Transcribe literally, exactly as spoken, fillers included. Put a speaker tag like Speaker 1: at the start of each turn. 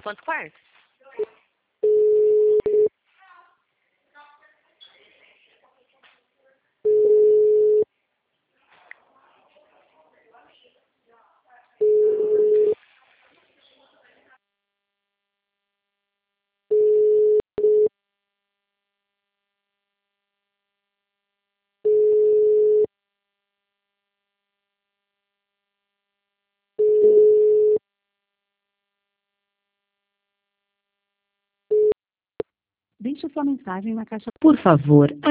Speaker 1: quantos quartos?
Speaker 2: Deixe sua mensagem na caixa. Por favor,